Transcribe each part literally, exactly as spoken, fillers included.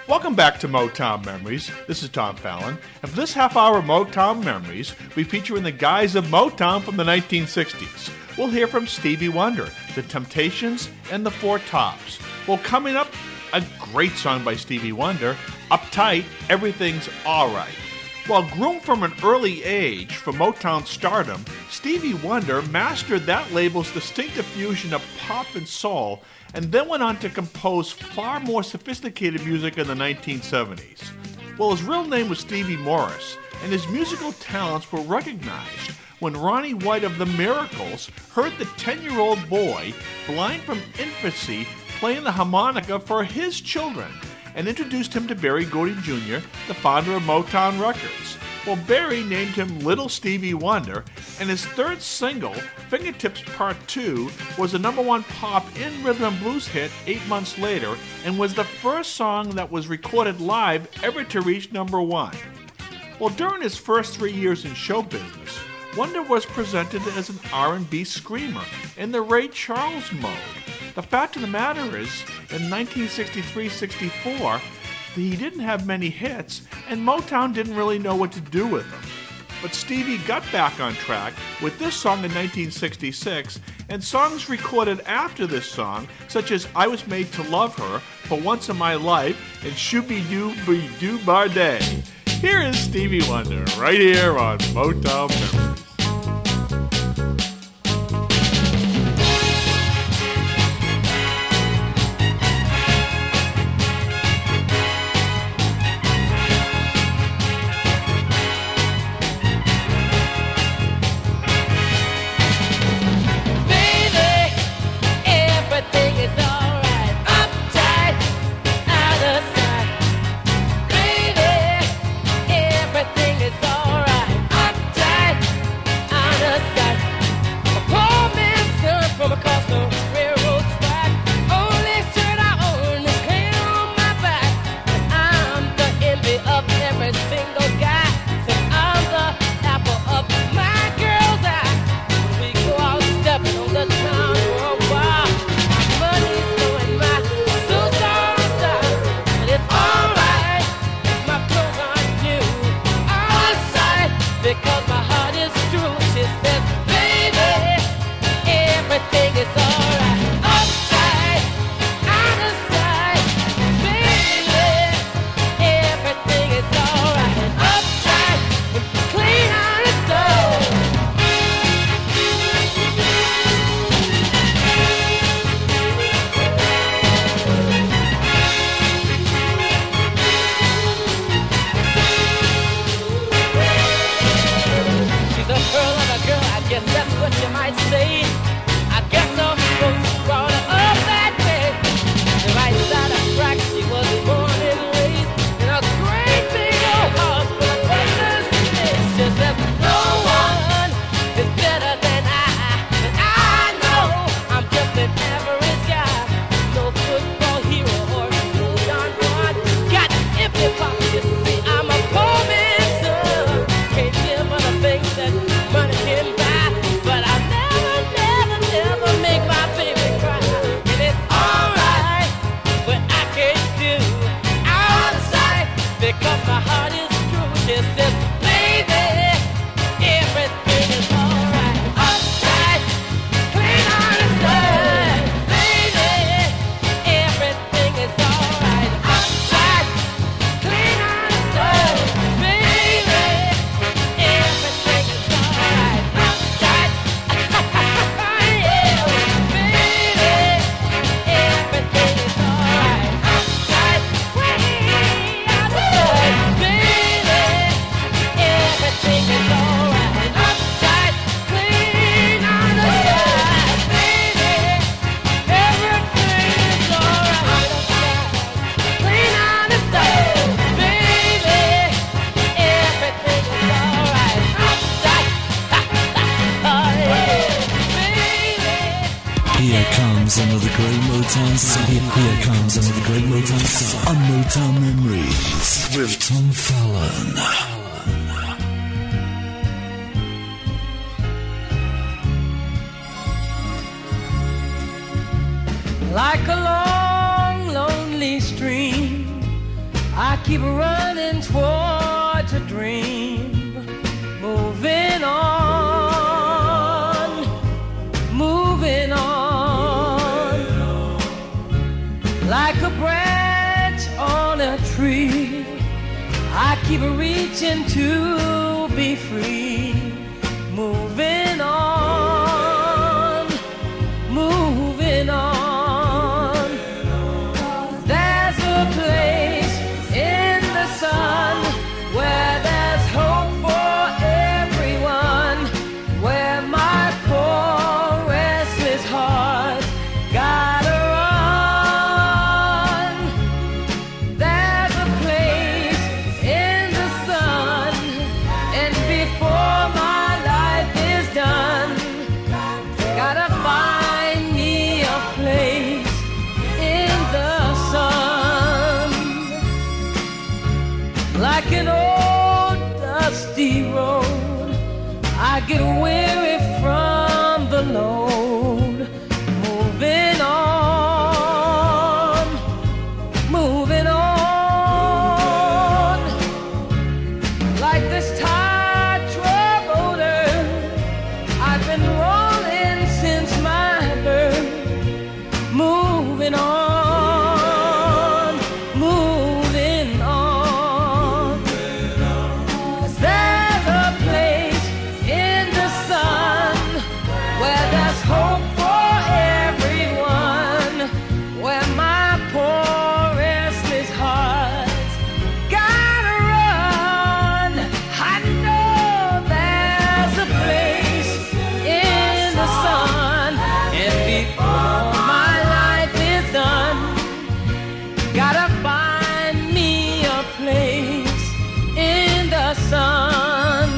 Welcome back to Motown Memories. This is Tom Fallon. And for this half hour of Motown Memories, we feature in the guise of Motown from the nineteen sixties. We'll hear from Stevie Wonder, The Temptations, and The Four Tops. Well, coming up, a great song by Stevie Wonder, Uptight, Everything's Alright. While groomed from an early age for Motown stardom, Stevie Wonder mastered that label's distinctive fusion of pop and soul, and then went on to compose far more sophisticated music in the nineteen seventies. Well, his real name was Stevie Morris, and his musical talents were recognized when Ronnie White of the Miracles heard the ten-year-old boy, blind from infancy, playing the harmonica for his children, and introduced him to Berry Gordy Junior, the founder of Motown Records. Well, Berry named him Little Stevie Wonder, and his third single, Fingertips Part two, was a number one pop in rhythm and blues hit eight months later, and was the first song that was recorded live ever to reach number one. Well, during his first three years in show business, Wonder was presented as an R and B screamer in the Ray Charles mode. The fact of the matter is, in nineteen sixty-three sixty-four, he didn't have many hits, and Motown didn't really know what to do with him. But Stevie got back on track with this song in nineteen sixty-six, and songs recorded after this song, such as I Was Made to Love Her, For Once in My Life, and Shooby-Doo-Be-Doo Barday. Here is Stevie Wonder, right here on Motown Memories. Another great Motown song. Here comes another great Motown song on Motown Memories with Tom Fallon. Like a long, lonely stream keep running towards a dream, moving on, moving on, like a branch on a tree. I keep reaching to be free, moving on, moving on. There's a place in the sun where there's hope for everyone, where my poor restless heart gotta run. There's a place in the sun, and before my life is done, gotta find me a place in the sun. Like an old dusty road, I get weary from the load, moving on, moving on. Like this tired troubadour, I've been rolling since my birth, moving on, moving on. There's a place in the sun where there's hope for everyone, where my poor restless heart's gotta run. I know there's a place in the sun, and before my life is done, gotta find me a place in the sun.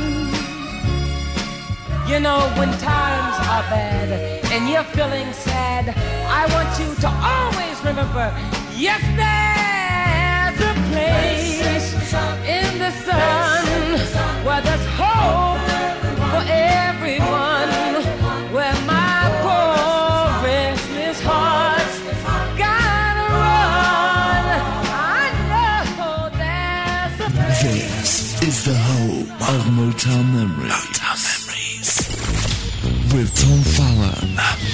You know, when times are bad and you're feeling sad, I want you to always remember, yes, there's a place in the sun where there's hope for everyone, where my poor restless heart's gotta run. I know there's a place. This is the home of Motown Memories. Motown Memories. With Tom Fallon.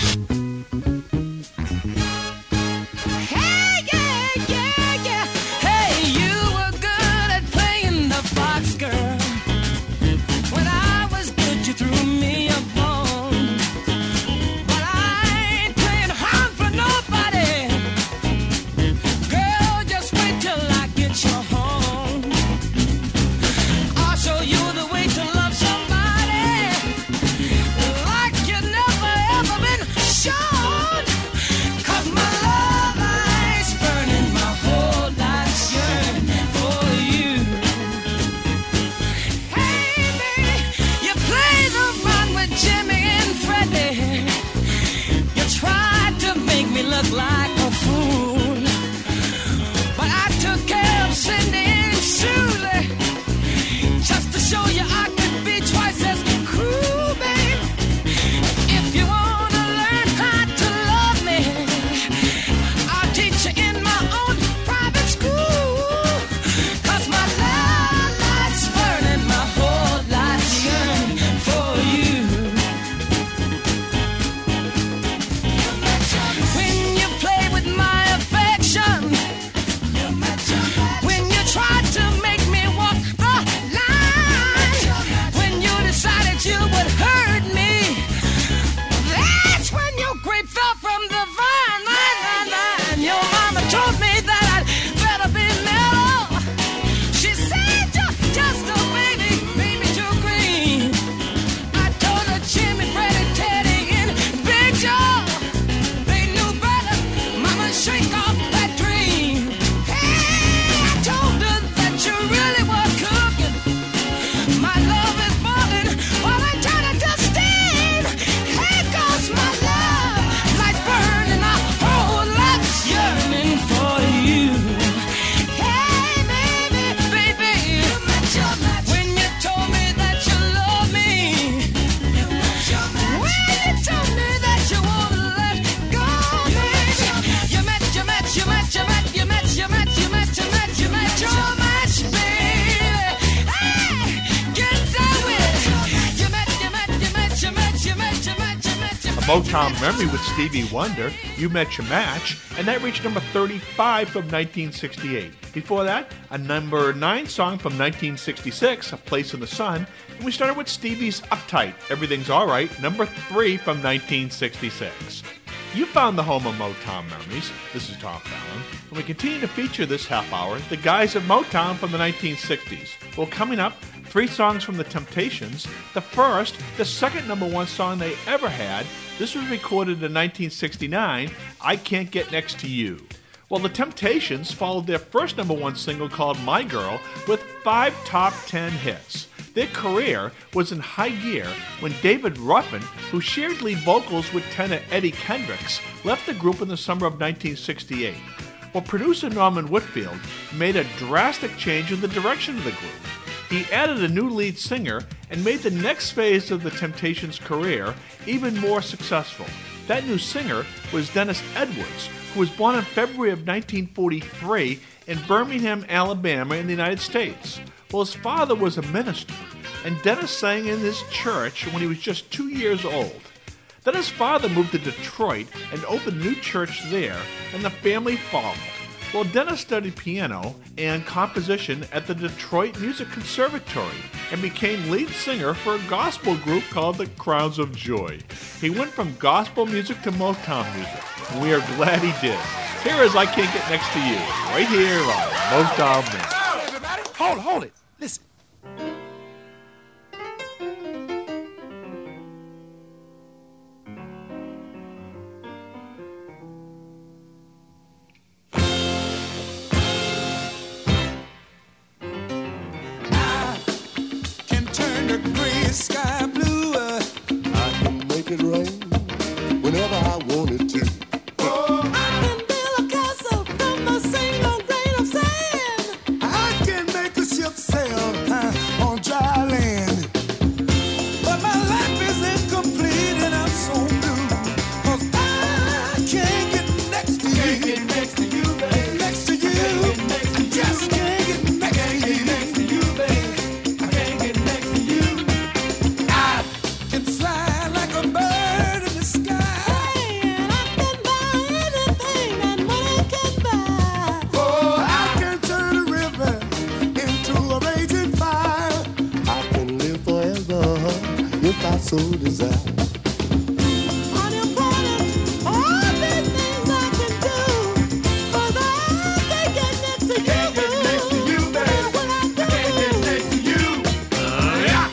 Hey, yeah, yeah, yeah. Hey, you were good at playing the fox, girl. When I was good, you threw me a bone. But I ain't playing hard for nobody. Girl, just wait till I get you home. I'll show you the way to love somebody like you never ever been Motown Memory with Stevie Wonder, You Met Your Match, and that reached number thirty-five from nineteen sixty-eight. Before that, a number nine song from nineteen sixty-six, A Place in the Sun, and we started with Stevie's Uptight, Everything's Alright, number three from nineteen sixty-six. You found the home of Motown Memories. This is Tom Fallon, and we continue to feature this half hour, the guys of Motown from the nineteen sixties. Well, coming up, three songs from The Temptations. The first, the second number one song they ever had. This was recorded in nineteen sixty-nine, I Can't Get Next to You. Well, The Temptations followed their first number one single called My Girl with five top ten hits. Their career was in high gear when David Ruffin, who shared lead vocals with tenor Eddie Kendricks, left the group in the summer of nineteen sixty-eight. Well, producer Norman Whitfield made a drastic change in the direction of the group. He added a new lead singer and made the next phase of the Temptations' career even more successful. That new singer was Dennis Edwards, who was born in February of nineteen forty-three in Birmingham, Alabama in the United States. Well, his father was a minister, and Dennis sang in his church when he was just two years old. Then his father moved to Detroit and opened a new church there, and the family followed. Well, Dennis studied piano and composition at the Detroit Music Conservatory and became lead singer for a gospel group called the Crowns of Joy. He went from gospel music to Motown music, and we are glad he did. Here is I Can't Get Next to You, right here on Motown Music. Oh, everybody, hold it, hold it. Listen. Sky blue, uh, I can make it rain whenever I want it to. Oh, I can build a castle from a single grain of sand. I can make a ship sail uh, on dry land. But my life is incomplete and I'm so blue, 'cause I can't get next to you. Can't get next to you, baby. Next to you. Can't get next to you. Just can't get next to you. Next to you, baby. I can't get next to you. Can fly like a bird in the sky. Hey, and I can buy anything that money can buy. Oh, I can turn a river into a raging fire. I can live forever if I so desire. Unimportant, all these things I can do, 'cause I can't get next to you. Can't get next to you, baby. What I do. I can't get next to you. Uh, yeah.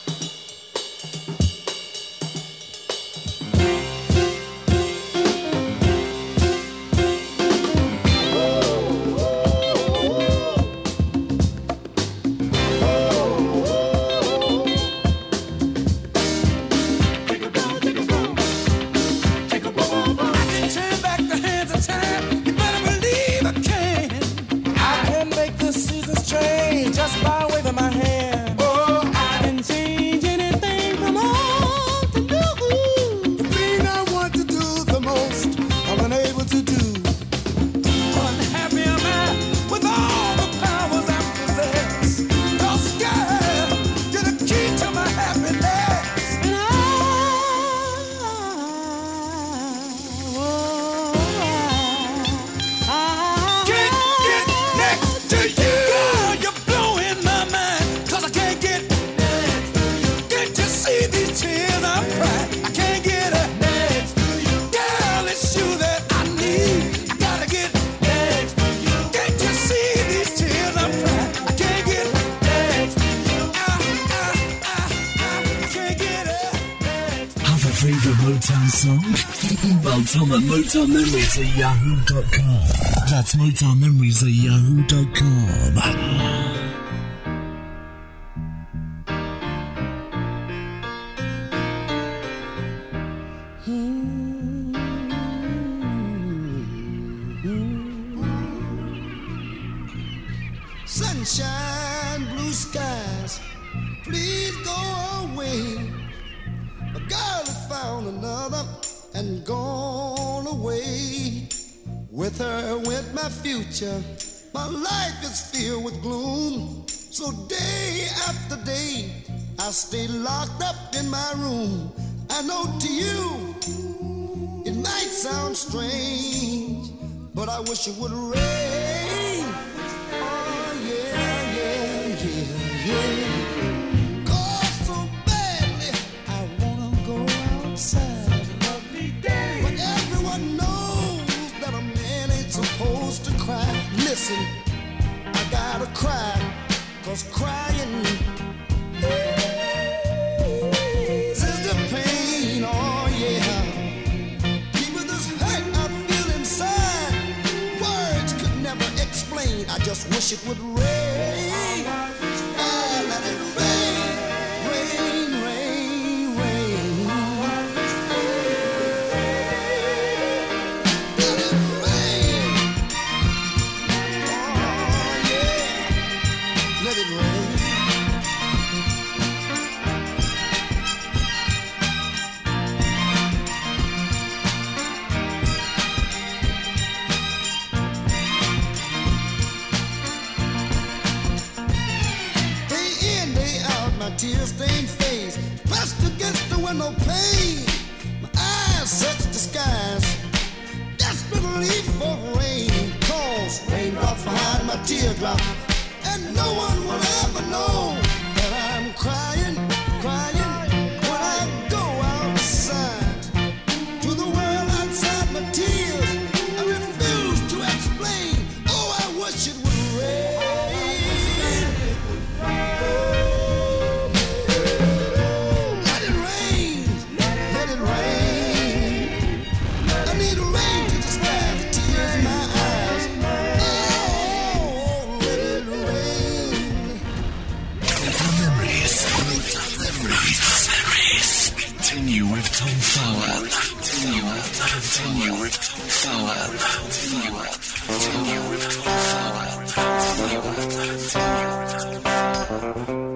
Email Tom at Motown Memories at yahoo dot com. That's Motown Memories at yahoo dot com. Sunshine, blue skies, please go away. A girl has found another and gone away. With her went my future. My life is filled with gloom. So day after day, I stay locked up in my room. I know to you might sound strange, but I wish it would rain. Oh yeah, yeah, yeah, yeah. Cause so badly I wanna go outside. Lovely day. But everyone knows that a man ain't supposed to cry. Listen, I gotta cry, cause crying eases the pain. Oh yeah. People, this hurt I feel inside, words could never explain. I just wish it would rain. Oh, let it rain, rain, rain, rain. Let it rain. Oh yeah, let it rain. Day in, day out, my tear-stained face pressed against the window pane. My eyes search the skies, desperately for rain. Cause raindrops behind my teardrop, and no one will ever know that I'm crying, crying when I go outside. To the world outside my tears, I refuse to explain. Oh, I wish it would rain. Let it rain, let it rain. I need rain to just dry the tears in my eyes. Oh, let it rain. Memories. Memories. Memories. Continue with Tom Fowler. Continue with Continue with Tom Fowler. Continue with Continue with Tom Fowler. Continue with Continue with Tom Fowler.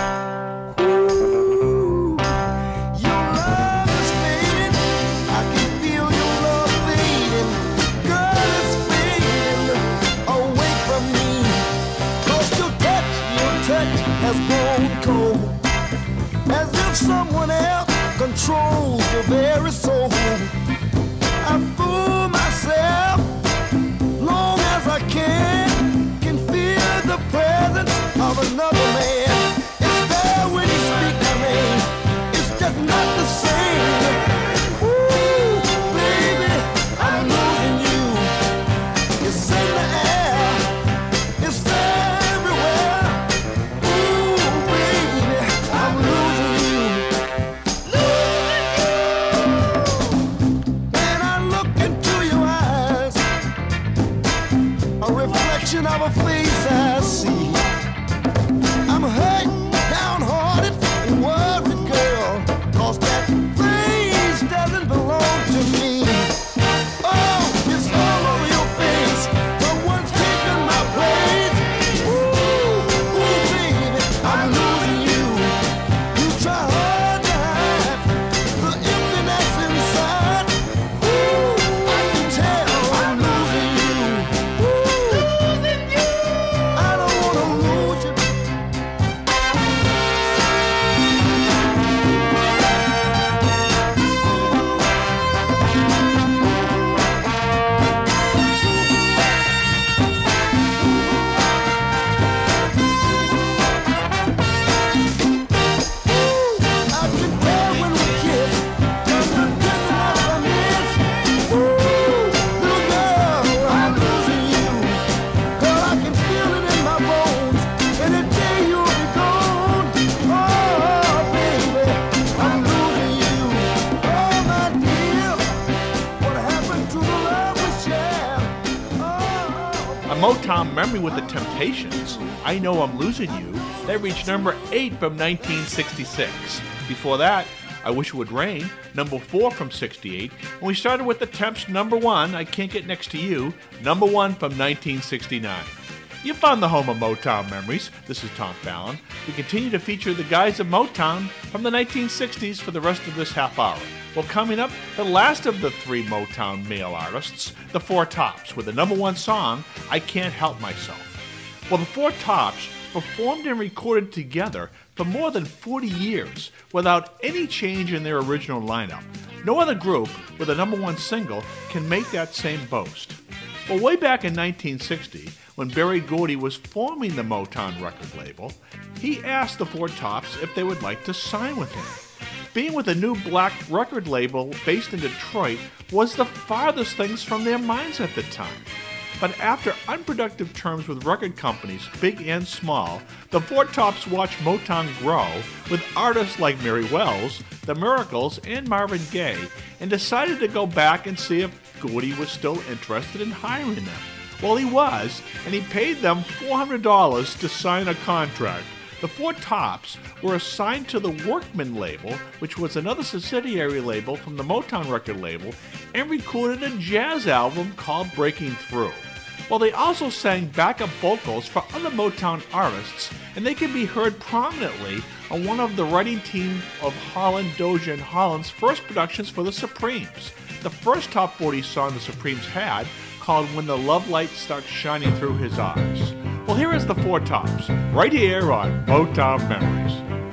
Your love is fading, I can feel your love fading. Girl, it's fading away from me. Cause your touch, your touch has grown cold, as if someone else controls your very soul. I fool myself long as I can, can feel the presence of another man. It's there when you speak my name, it's just not the same. Ooh, baby, I'm losing you. It's in the air, it's everywhere. Ooh, baby, I'm losing you. When I look into your eyes, a reflection of a face I see. I'm hurt, downhearted, and worried, girl, cause that face doesn't belong to me. Oh, it's all over your face, someone's taken my place. Ooh, ooh, baby, I'm losing you. You try hard to hide the emptiness inside. Ooh, I can tell I'm losing you. Ooh, losing you. I don't wanna lose you. I can tell when we kiss, just the kissing of a miss. Ooh, little girl, I'm losing you. Girl, I can feel it in my bones. Any day you'll be gone. Oh, baby, I'm losing you. Oh, my dear, what happened to the love we shared? Oh. A Motown memory with the Temptations, I Know I'm Losing You, that reached number eight from nineteen sixty-six. Before that, I Wish It Would Rain, number four from sixty-eight. And we started with the Temps' number one, I Can't Get Next to You, number one from nineteen sixty-nine. You found the home of Motown memories. This is Tom Fallon. We continue to feature the guys of Motown from the nineteen sixties for the rest of this half hour. Well, coming up, the last of the three Motown male artists, the Four Tops, with the number one song, I Can't Help Myself. Well, the Four Tops performed and recorded together for more than forty years without any change in their original lineup. No other group with a number one single can make that same boast. Well, way back in nineteen sixty, when Berry Gordy was forming the Motown record label, he asked the Four Tops if they would like to sign with him. Being with a new black record label based in Detroit was the farthest things from their minds at the time. But after unproductive terms with record companies, big and small, the Four Tops watched Motown grow with artists like Mary Wells, The Miracles, and Marvin Gaye, and decided to go back and see if Gordy was still interested in hiring them. Well, he was, and he paid them four hundred dollars to sign a contract. The Four Tops were assigned to the Workman label, which was another subsidiary label from the Motown record label, and recorded a jazz album called Breaking Through. Well, they also sang backup vocals for other Motown artists, and they can be heard prominently on one of the writing team of Holland, Dozier, and Holland's first productions for the Supremes. The first top forty song the Supremes had, called When the Love Light Starts Shining Through His Eyes. Well, here is the Four Tops, right here on Motown Memories.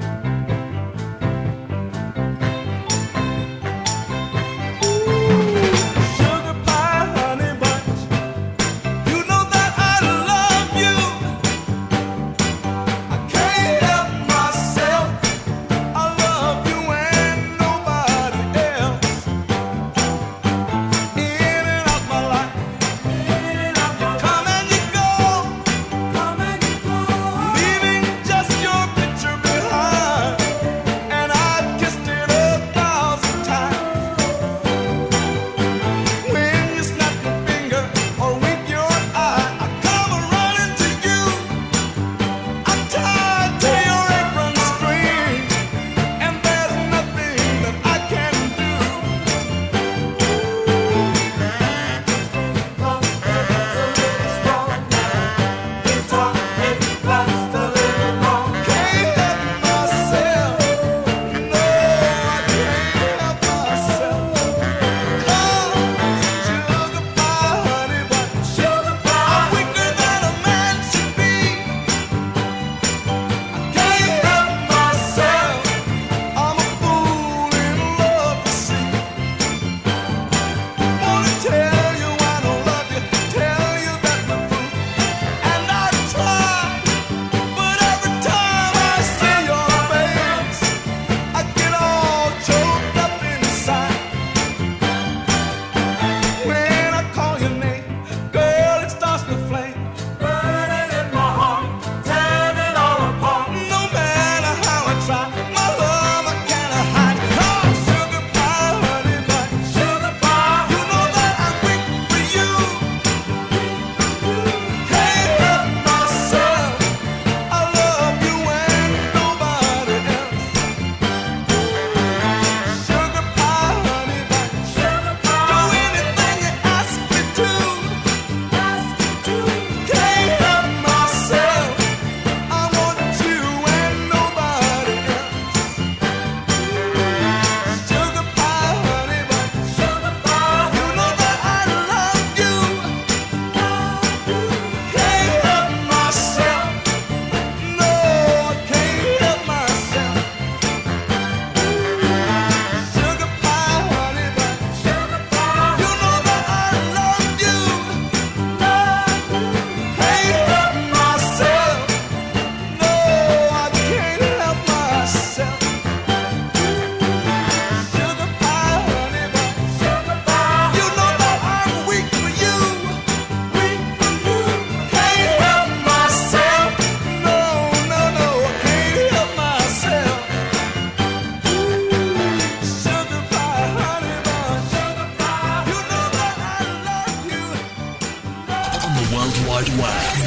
Wide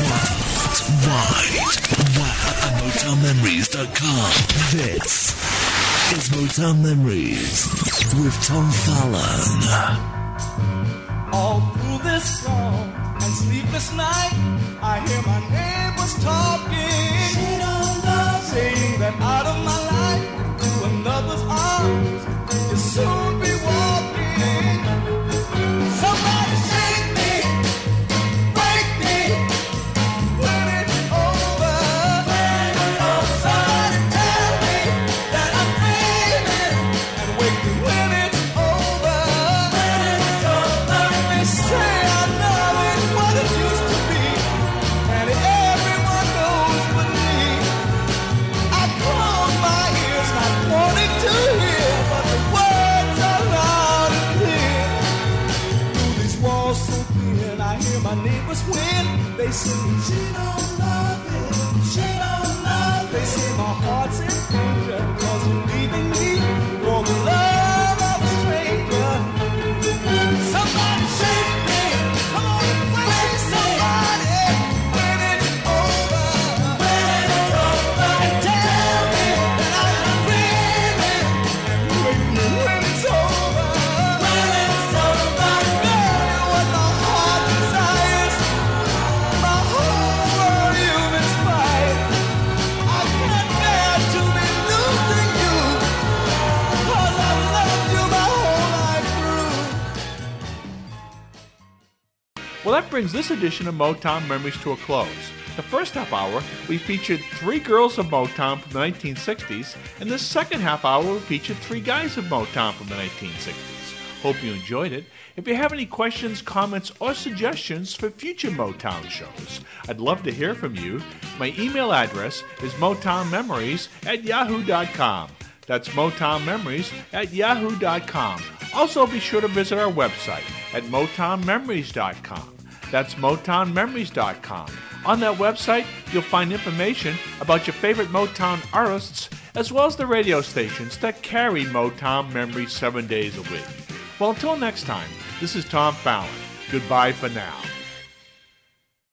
Web. Wide Web at Motown Memories dot com. This is Motown Memories with Tom Fallon. All through this long and sleepless night, I hear my neighbors talking, saying that out of my life to another's arms you'll soon be walking. Somebody shake me, break me when it's over. Somebody tell me that I'm dreaming and wake me when it's over. is when they say she don't love him, she don't love him. They say my heart's in danger, cause you're leaving me for the love of a stranger. Somebody save me, come on and play somebody. When it's over, when it's over, and tell me that I'm dreaming and waiting when it's over. When it's over, girl, what the heart desires, my whole world you've inspired. I can't bear to be losing you, cause I've loved you my whole life through. Well, that brings this edition of Motown Memories to a close. The first half hour, we featured three girls of Motown from the nineteen sixties, and the second half hour, we featured three guys of Motown from the nineteen sixties. Hope you enjoyed it. If you have any questions, comments, or suggestions for future Motown shows, I'd love to hear from you. My email address is motownmemories at yahoo dot com. That's motownmemories at yahoo dot com. Also, be sure to visit our website at motown memories dot com. That's motown memories dot com. On that website, you'll find information about your favorite Motown artists, as well as the radio stations that carry Motown memories seven days a week. Well, until next time, this is Tom Fallon. Goodbye for now.